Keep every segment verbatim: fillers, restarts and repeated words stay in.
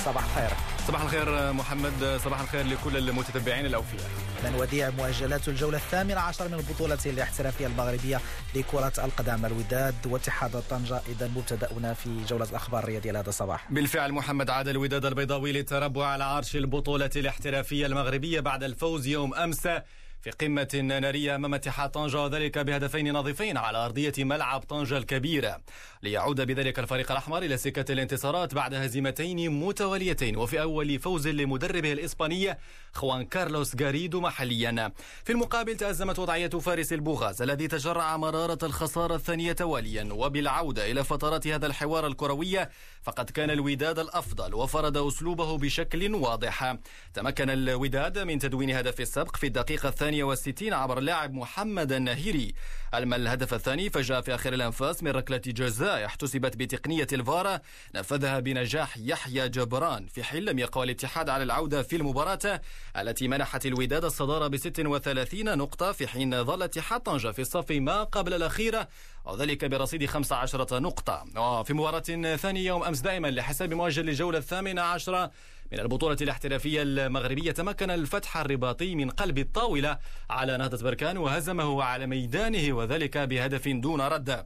صباح الخير. صباح الخير محمد، صباح الخير لكل المتتبعين الأوفياء. من وديع مؤجلات الجولة الثامنة عشر من البطولة الاحترافية المغربية لكرة القدم. الوداد واتحاد طنجة إذا مبتدأنا في جولة الأخبار الرياضية لهذا الصباح. بالفعل محمد، عاد الوداد البيضاوي للتربع على عرش البطولة الاحترافية المغربية بعد الفوز يوم أمس في قمة نارية أمام اتحاد طنجة، وذلك بهدفين نظيفين على أرضية ملعب طنجة الكبيرة، ليعود بذلك الفريق الأحمر إلى سكة الانتصارات بعد هزيمتين متواليتين، وفي أول فوز لمدربه الإسباني خوان كارلوس غاريدو محليا. في المقابل تأزمت وضعية فارس البوغاز الذي تجرع مرارة الخسارة الثانية تواليا. وبالعودة إلى فترات هذا الحوار الكروي فقد كان الوداد الأفضل وفرض أسلوبه بشكل واضح. تمكن الوداد من تدوين هدف السبق في الدقيقة الثانية والستين عبر اللاعب محمد النهيري. أما الهدف الثاني فجاء في آخر الأنفاس من ركلة جزاء احتسبت بتقنية الفار، نفذها بنجاح يحيى جبران، في حين لم يقوى الاتحاد على العودة في المباراة التي منحت الوداد الصدارة ب ستة وثلاثين نقطة، في حين ظل اتحاد طنجة في الصف ما قبل الأخيرة وذلك برصيد خمسة عشر نقطة. وفي مباراة ثانية يوم أمس دائما لحساب مؤجل للجولة الثامنة عشرة من البطولة الاحترافية المغربية، تمكن الفتح الرباطي من قلب الطاولة على نهضة بركان وهزمه على ميدانه وذلك بهدف دون رد.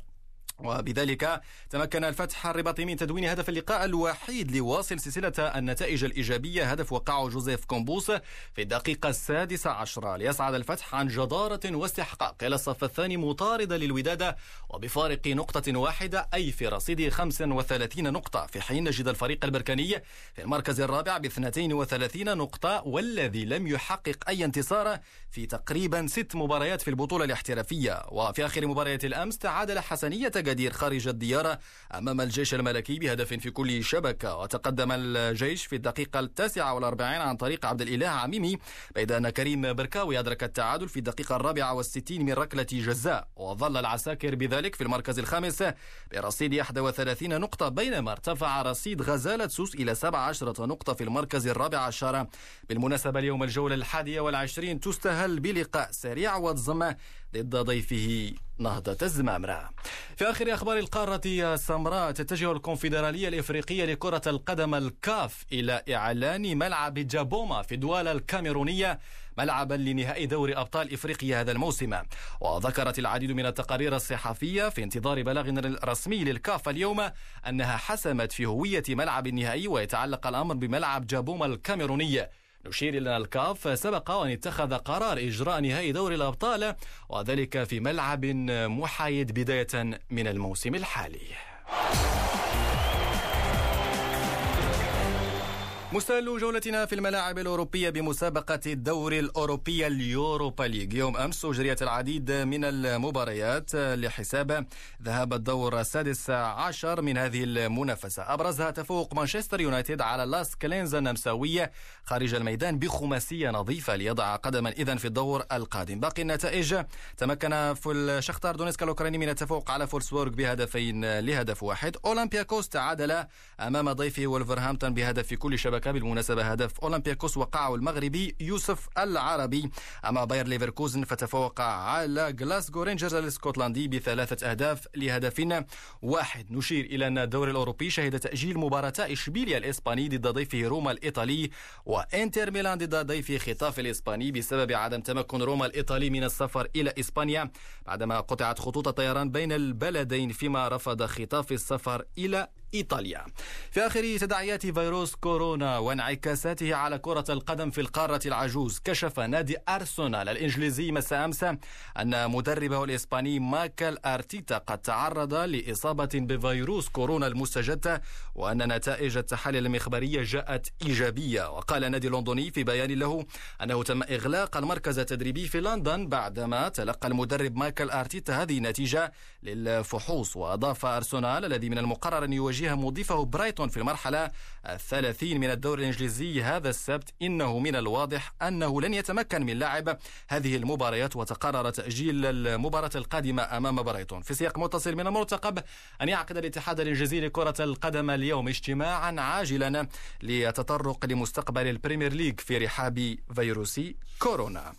وبذلك تمكن الفتح الرباطي من تدوين هدف اللقاء الوحيد لواصل سلسلة النتائج الإيجابية، هدف وقعه جوزيف كومبوس في الدقيقة السادسة عشرة، ليصعد الفتح عن جدارة واستحقاق إلى الصف الثاني مطاردا للوداد وبفارق نقطة واحدة، أي في رصيد خمسة وثلاثين نقطة، في حين نجد الفريق البركاني في المركز الرابع ب اثنتين وثلاثين نقطة، والذي لم يحقق أي انتصار في تقريبا ست مباريات في البطولة الاحترافية. وفي آخر مباريات الأمس تعادل حسنية قدير خارج الديار أمام الجيش الملكي بهدف في كل شبكة، وتقدم الجيش في الدقيقة التاسعة والأربعين عن طريق عبد الإله عميمي، بيد أن كريم بركاوي أدرك التعادل في الدقيقة الرابعة والستين من ركلة جزاء. وظل العساكر بذلك في المركز الخامس برصيد واحد وثلاثين نقطة، بينما ارتفع رصيد غزالة سوس إلى سبعة عشر نقطة في المركز الرابع عشر. بالمناسبة اليوم الجولة الحادية والعشرين تستهل بلقاء سريع وضم ضد ضيفه نهضة الزمامرة. في آخر أخبار القارة السمراء، تتجه الكونفدرالية الإفريقية لكرة القدم الكاف إلى إعلان ملعب جابوما في دوالا الكاميرونية ملعبا لنهائي دوري أبطال إفريقيا هذا الموسم. وذكرت العديد من التقارير الصحفية في انتظار بلاغ رسمي للكاف اليوم أنها حسمت في هوية ملعب النهائي، ويتعلق الأمر بملعب جابوما الكاميروني. نشير إلى الكاف سبق وأن اتخذ قرار إجراء نهائي دوري الأبطال وذلك في ملعب محايد بداية من الموسم الحالي. مستهل جولتنا في الملاعب الأوروبية بمسابقة الدوري الأوروبي اليوروبا ليج. يوم أمس أجريت العديد من المباريات لحساب ذهاب الدور السادس عشر من هذه المنافسة، أبرزها تفوق مانشستر يونايتد على لاس كلينز النمساوية خارج الميدان بخماسية نظيفة ليضع قدما إذن في الدور القادم. باقي النتائج: تمكن فول شختار دونيسك الأوكراني من التفوق على فولسبورغ بهدفين لهدف واحد. أولمبياكوس تعادل أمام ضيفه وولفرهامبتون بهدف في كل شبكة. بالمناسبة هدف أولمبياكوس وقعه المغربي يوسف العربي. أما باير ليفركوزن فتفوق على غلاسكو رينجرز الاسكتلندي بثلاثة أهداف لهدف واحد. نشير إلى أن الدوري الأوروبي شهد تأجيل مباراتا إشبيليا الإسباني ضد ضيفه روما الإيطالي وإنتر ميلان ضد ضيفه خطاف الإسباني بسبب عدم تمكن روما الإيطالي من السفر إلى إسبانيا بعدما قطعت خطوط الطيران بين البلدين، فيما رفض خطاف السفر إلى إيطاليا. في آخر تداعيات فيروس كورونا وانعكاساته على كرة القدم في القارة العجوز، كشف نادي أرسنال الإنجليزي مساء أمس أن مدربه الإسباني مايكل أرتيتا قد تعرض لإصابة بفيروس كورونا المستجد، وأن نتائج التحاليل المخبرية جاءت إيجابية. وقال النادي اللندني في بيان له أنه تم إغلاق المركز التدريبي في لندن بعدما تلقى المدرب مايكل أرتيتا هذه النتيجة للفحوص. وأضاف أرسنال الذي من المقرر أن يواجه مضيفه برايتون في المرحلة الثلاثين من الدوري الإنجليزي هذا السبت، إنه من الواضح أنه لن يتمكن من لعب هذه المباريات، وتقرر تأجيل المباراة القادمة أمام برايتون. في سياق متصل، من المرتقب أن يعقد الاتحاد الإنجليزي لكرة القدم اليوم اجتماعا عاجلا ليتطرق لمستقبل البريمير ليج في رحاب فيروس كورونا.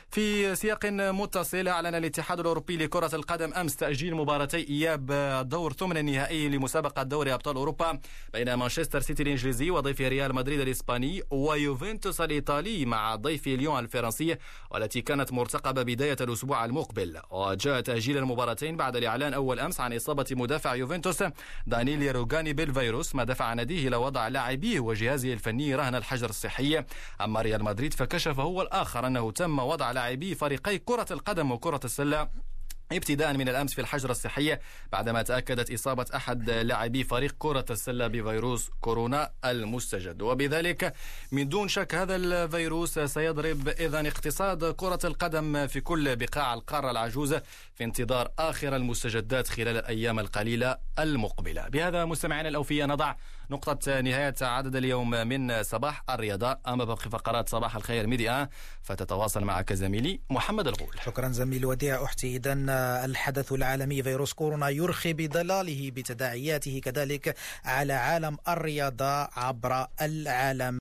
في سياق متصل، أعلن الاتحاد الأوروبي لكرة القدم أمس تأجيل مباراتي إياب الدور ثمن النهائي لمسابقة دوري أبطال أوروبا بين مانشستر سيتي الإنجليزي وضيف ريال مدريد الإسباني ويوفنتوس الإيطالي مع ضيف ليون الفرنسي، والتي كانت مرتقبة بداية الأسبوع المقبل. وجاء تأجيل المباراتين بعد الإعلان أول أمس عن إصابة مدافع يوفنتوس دانييل روغاني بالفيروس، ما دفع ناديه إلى وضع لاعبيه وجهازه الفني رهن الحجر الصحي. أما ريال مدريد فكشف هو الآخر أنه تم وضع لاعبي فريقي كرة القدم وكرة السلة ابتداء من الأمس في الحجر الصحي بعدما تأكدت إصابة أحد لاعبي فريق كرة السلة بفيروس كورونا المستجد. وبذلك من دون شك هذا الفيروس سيضرب إذن اقتصاد كرة القدم في كل بقاع القارة العجوزة في انتظار آخر المستجدات خلال الأيام القليلة المقبلة. بهذا مستمعينا الأوفياء نضع نقطة نهاية عدد اليوم من صباح الرياضة. أما باقي فقرات صباح الخير ميديا فتتواصل معك زميلي محمد الغول. شكرا زميلي وديع أحتي. إذن الحدث العالمي فيروس كورونا يرخي بضلاله بتداعياته كذلك على عالم الرياضة عبر العالم.